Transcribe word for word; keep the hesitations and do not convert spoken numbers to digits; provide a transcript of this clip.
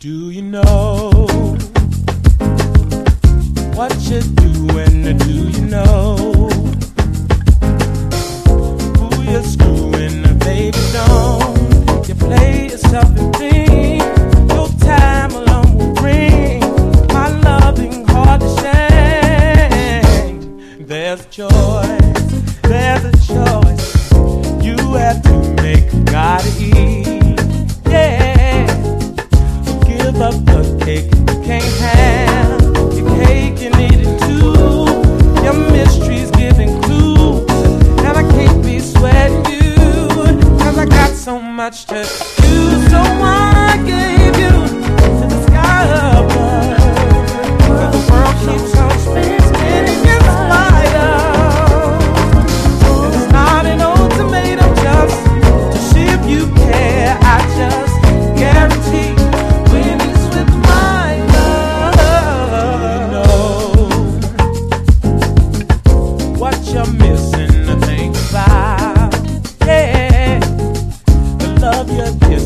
Do you know what you're doing? Do you know who you're screwing? Baby, don't you play yourself and think your time alone will bring my loving heart to shame. There's a choice, there's a choice you have to make, gotta eat, yeah. Give up the cake, you can't have your cake, you need it too. Your mystery's giving clues, and I can't be sweating you, cause I got so much to do. So I gave you to the sky above, cause the world keeps on spinning, spinning in spite of. And it's not an ultimatum just to see if you care, I just guarantee you're missing to think about, yeah, the love you're giving.